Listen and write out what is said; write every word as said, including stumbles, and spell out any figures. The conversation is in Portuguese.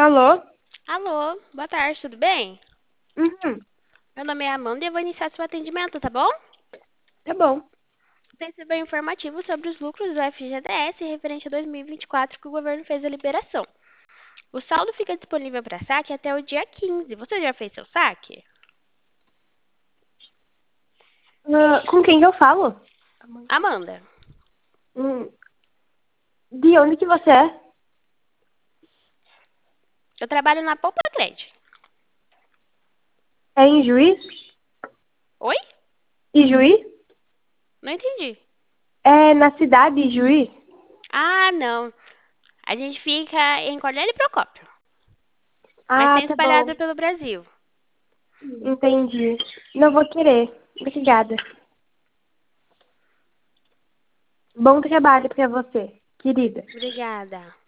Alô? Alô, boa tarde, tudo bem? Uhum, Meu nome é Amanda e eu vou iniciar seu atendimento, tá bom? tá bom. Você recebeu informativo sobre os lucros do F G T S referente a dois mil e vinte e quatro que o governo fez a liberação. O saldo fica disponível para saque até o dia quinze. Você já fez seu saque? Ah, com quem que eu falo? Amanda, Hum, de onde que você é? eu trabalho na Poupa Crédito. É em Juiz? Oi? Em Juiz? Não entendi. É na cidade de Juiz? Ah, não. A gente fica em Cornélio Procópio, mas Ah, tem tá bom. espalhado pelo Brasil. Entendi. Não vou querer. Obrigada. Bom trabalho pra você, querida. Obrigada.